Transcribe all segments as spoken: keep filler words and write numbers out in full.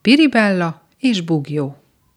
Piribella és Bugyó.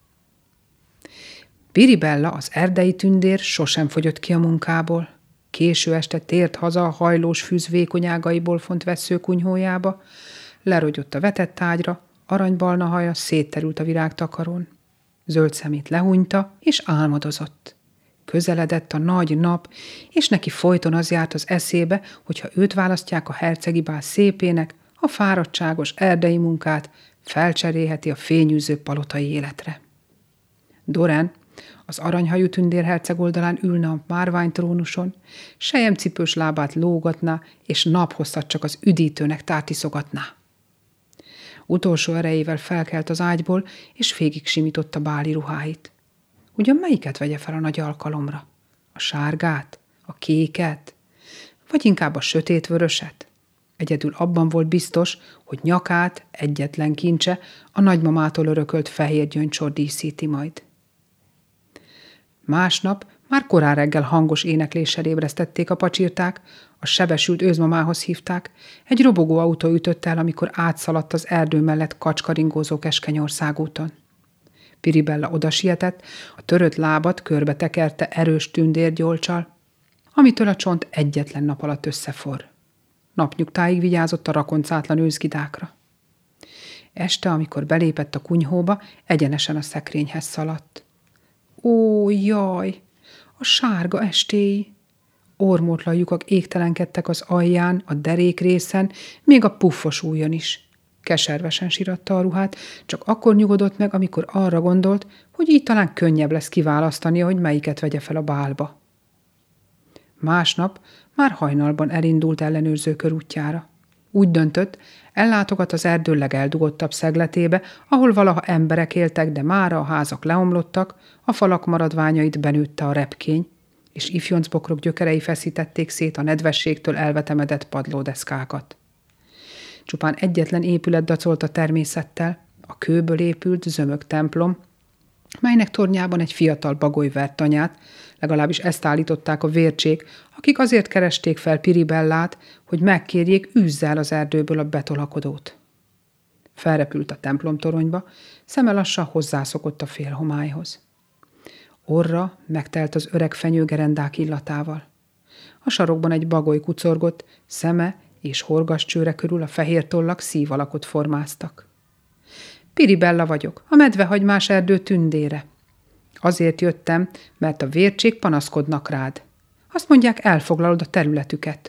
Piribella, az erdei tündér sosem fogyott ki a munkából. Késő este tért haza a hajlós fűz vékony ágaiból font vesszőkunyhójába, lerogyott a vetett ágyra, aranybarna haja szétterült a virágtakaron. Zöld szemét lehúnyta, és álmodozott. Közeledett a nagy nap, és neki folyton az járt az eszébe, hogyha őt választják a hercegi bál szépének, a fáradtságos erdei munkát felcserélheti a fényűző palotai életre. Dorán, az aranyhajú tündérherceg oldalán ülne a márványtrónuson, selyemcipős lábát lógatná, és naphosszat csak az üdítőnek tártiszogatná. Utolsó erejével felkelt az ágyból, és végig simította báli ruháit. Ugyan melyiket vegye fel a nagy alkalomra? A sárgát? A kéket? Vagy inkább a sötétvöröset? Egyedül abban volt biztos, hogy nyakát, egyetlen kincse, a nagymamától örökölt fehér gyöngycsor díszíti majd. Másnap már korán reggel hangos énekléssel ébresztették a pacsirták, a sebesült őzmamához hívták, egy robogó autó ütött el, amikor átszaladt az erdő mellett kacskaringózó keskeny országúton. Piribella odasietett, a törött lábat körbe tekerte erős tündérgyolccsal, amitől a csont egyetlen nap alatt összeforr. Napnyugtáig vigyázott a rakoncátlan őzgidákra. Este, amikor belépett a kunyhóba, egyenesen a szekrényhez szaladt. Ó, jaj! A sárga estéi! Ormótlan lyukak égtelenkedtek az alján, a derék részen, még a puffos ujjon is. Keservesen síratta a ruhát, csak akkor nyugodott meg, amikor arra gondolt, hogy így talán könnyebb lesz kiválasztania, hogy melyiket vegye fel a bálba. Másnap már hajnalban elindult ellenőrző körútjára. Úgy döntött, ellátogat az erdő legeldugottabb szegletébe, ahol valaha emberek éltek, de mára a házak leomlottak, a falak maradványait benőtte a repkény, és ifjoncbokrok gyökerei feszítették szét a nedvességtől elvetemedett padlódeszkákat. Csupán egyetlen épület dacolt a természettel, a kőből épült zömök templom, melynek tornyában egy fiatal bagoly vert tanyát, legalábbis ezt állították a vércsék, akik azért keresték fel Piribellát, hogy megkérjék, üzze el az erdőből a betolakodót. Felrepült a templomtoronyba, szeme lassan hozzászokott a félhomályhoz. Orra megtelt az öreg fenyőgerendák illatával. A sarokban egy bagoly kucorgott, szeme és horgascsőre körül a fehér tollak szív alakot formáztak. Piribella vagyok, a medvehagymás erdő tündére. Azért jöttem, mert a vércsék panaszkodnak rád. Azt mondják, elfoglalod a területüket.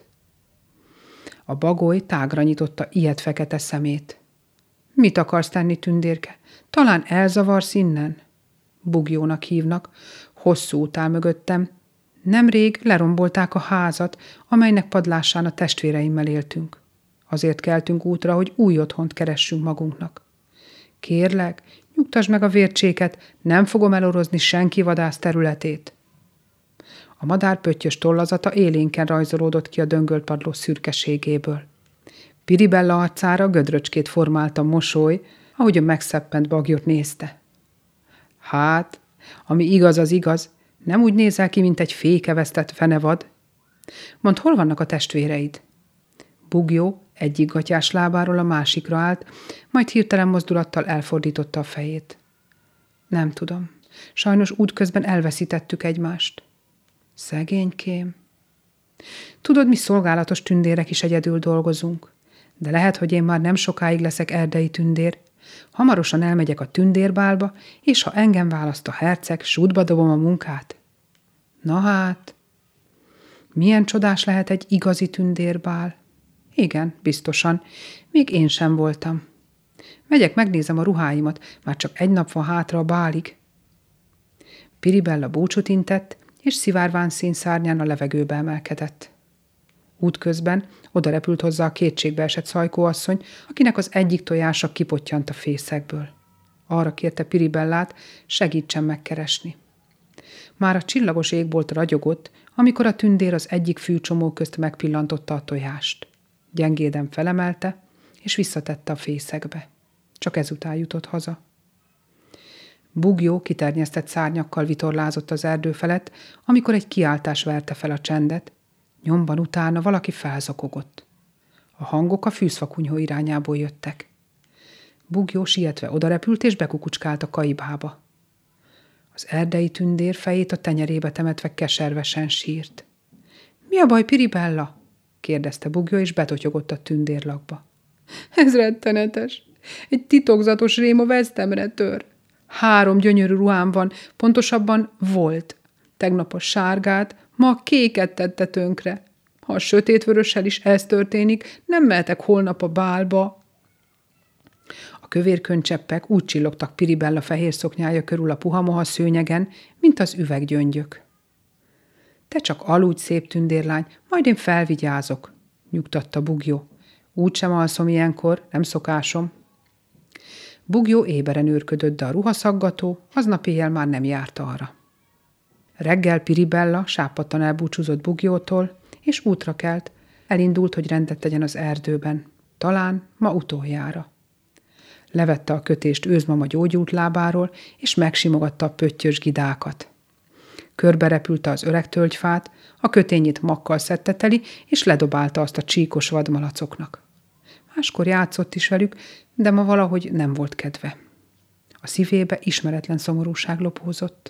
A bagoly tágra nyitotta ilyet fekete szemét. Mit akarsz tenni, tündérke? Talán elzavarsz innen? Bugyónak hívnak, hosszú út áll mögöttem. Nemrég lerombolták a házat, amelynek padlásán a testvéreimmel éltünk. Azért keltünk útra, hogy új otthont keressünk magunknak. Kérlek, nyugtasd meg a vércséket, nem fogom elorozni senki vadász területét. A madár pöttyös tollazata élénken rajzolódott ki a döngölt padló szürkeségéből. Piribella arcára gödröcskét formálta mosoly, ahogy a megszeppent bagyot nézte. Hát, ami igaz, az igaz, nem úgy nézel ki, mint egy fékevesztett fenevad. Mondd, hol vannak a testvéreid? Bugyó egyik gatyás lábáról a másikra állt, majd hirtelen mozdulattal elfordította a fejét. Nem tudom. Sajnos útközben elveszítettük egymást. Szegénykém. Tudod, mi szolgálatos tündérek is egyedül dolgozunk, de lehet, hogy én már nem sokáig leszek erdei tündér. Hamarosan elmegyek a tündérbálba, és ha engem választ a herceg, sútba dobom a munkát. Na hát, milyen csodás lehet egy igazi tündérbál? Igen, biztosan. Még én sem voltam. Megyek, megnézem a ruháimat, már csak egy nap van hátra a bálig. Piribella búcsút intett, és szivárvány színszárnyán a levegőbe emelkedett. Útközben oda repült hozzá a kétségbeesett szajkóasszony, akinek az egyik tojása kipottyant a fészekből. Arra kérte Piribellát, segítsen megkeresni. Már a csillagos égbolt ragyogott, amikor a tündér az egyik fűcsomó közt megpillantotta a tojást. Gyengéden felemelte, és visszatette a fészekbe. Csak ezután jutott haza. Bugyó kiternyesztett szárnyakkal vitorlázott az erdő felett, amikor egy kiáltás verte fel a csendet, nyomban utána valaki felzokogott. A hangok a fűzfakunyhó irányából jöttek. Bugyó sietve odarepült és bekukucskált a kaibába. Az erdei tündér fejét a tenyerébe temetve keservesen sírt. – Mi a baj, Piribella? – kérdezte Bugyó, és betotyogott a tündérlakba. – Ez rettenetes. Egy titokzatos rém a vesztemre tör. Három gyönyörű ruhám van, pontosabban volt. Tegnap a sárgát, ma a kéket tette tönkre. Ha a sötétvörössel is ez történik, nem mehetek holnap a bálba. A kövér könycseppek úgy csillogtak Piribella fehér szoknyája körül a puha moha szőnyegen, mint az üveggyöngyök. Te csak aludj, szép tündérlány, majd én felvigyázok, nyugtatta Bugyó. Úgysem alszom ilyenkor, nem szokásom. Bugyó éberen őrködött, de a ruhaszaggató aznap éjjel már nem járt arra. Reggel Piribella sápadtan elbúcsúzott Bugyótól, és útra kelt, elindult, hogy rendet tegyen az erdőben, talán ma utoljára. Levette a kötést őzmama gyógyult lábáról, és megsimogatta a pöttyös gidákat. Körberepülte az öreg tölgyfát, a kötényét makkal szedte teli, és ledobálta azt a csíkos vadmalacoknak. Máskor játszott is velük, de ma valahogy nem volt kedve. A szívébe ismeretlen szomorúság lopózott.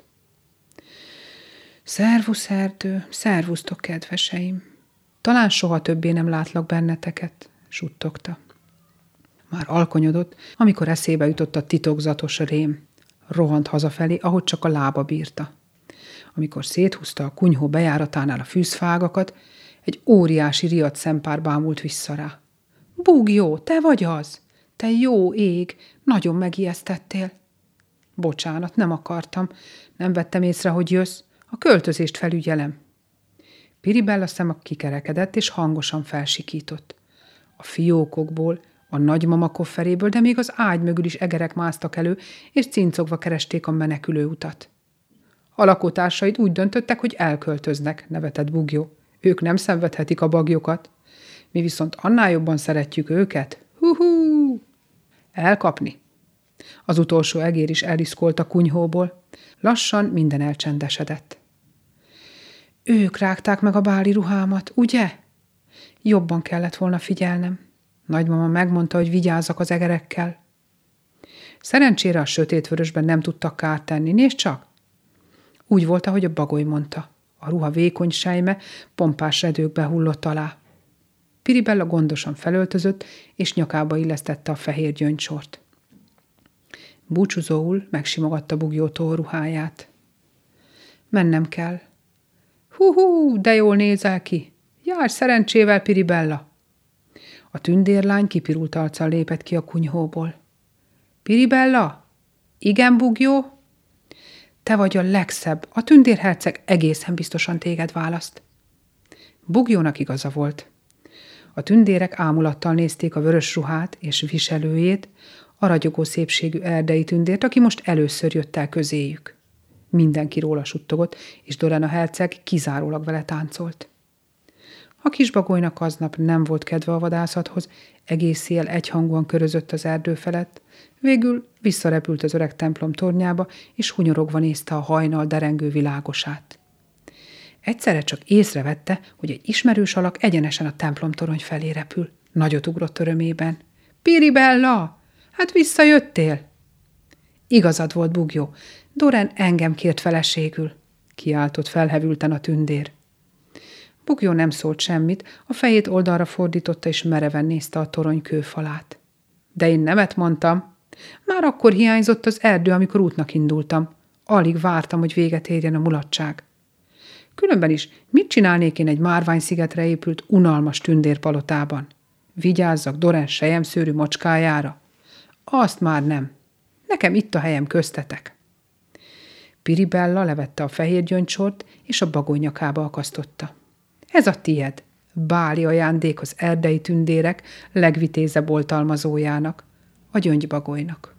Szervusz, erdő, szervusztok, kedveseim! Talán soha többé nem látlak benneteket, suttogta. Már alkonyodott, amikor eszébe jutott a titokzatos rém. Rohant hazafelé, ahogy csak a lába bírta. Amikor széthúzta a kunyhó bejáratánál a fűzfágakat, egy óriási riadt szempár bámult vissza rá. Bugyó, te vagy az? Te jó ég, nagyon megijesztettél. Bocsánat, nem akartam. Nem vettem észre, hogy jössz. A költözést felügyelem. Piribella szeme kikerekedett, és hangosan felsikított. A fiókokból, a nagymama kofferéből, de még az ágy mögül is egerek másztak elő, és cincogva keresték a menekülő utat. A lakótársaid úgy döntöttek, hogy elköltöznek, nevetett Bugyó. Ők nem szenvedhetik a baglyokat. Mi viszont annál jobban szeretjük őket. Hú-hú! Elkapni. Az utolsó egér is eliszkolt a kunyhóból. Lassan minden elcsendesedett. Ők rágták meg a báli ruhámat, ugye? Jobban kellett volna figyelnem. Nagymama megmondta, hogy vigyázzak az egerekkel. Szerencsére a sötétvörösben nem tudtak kárt tenni, nézd csak! Úgy volt, ahogy a bagoly mondta. A ruha vékony sejme pompás redőkbe hullott alá. Piribella gondosan felöltözött, és nyakába illesztette a fehér gyöngysort. Búcsúzóul megsimogatta Bugyó tollruháját. Mennem kell. Hú-hú, de jól nézel ki! Járj szerencsével, Piribella! A tündérlány kipirult arccal lépett ki a kunyhóból. Piribella? Igen, Bugyó? Te vagy a legszebb, a tündérherceg egészen biztosan téged választ. Bugyónak igaza volt. A tündérek ámulattal nézték a vörös ruhát és viselőjét, a ragyogó szépségű erdei tündért, aki most először jött el közéjük. Mindenki róla suttogott, és Dorena herceg kizárólag vele táncolt. A kisbagolynak aznap nem volt kedve a vadászathoz, egész éjjel egyhangúan körözött az erdő felett, végül visszarepült az öreg templom tornyába, és hunyorogva nézte a hajnal derengő világosát. Egyszerre csak észrevette, hogy egy ismerős alak egyenesen a templomtorony felé repül. Nagyot ugrott örömében. Piribella! Hát visszajöttél? Igazad volt, Bugyó. Doren engem kért feleségül, kiáltott felhevülten a tündér. Bugyó nem szólt semmit, a fejét oldalra fordította, és mereven nézte a torony kőfalát. De én nemet mondtam. Már akkor hiányzott az erdő, amikor útnak indultam. Alig vártam, hogy véget érjen a mulatság. Különben is mit csinálnék én egy márványszigetre épült unalmas tündérpalotában? Vigyázzak Doren selyemszőrű macskájára? Azt már nem. Nekem itt a helyem köztetek. Piribella levette a fehér gyöngycsort, és a bagoly nyakába akasztotta. Ez a tied, báli ajándék az erdei tündérek legvitézebb oltalmazójának, a gyöngybagolynak.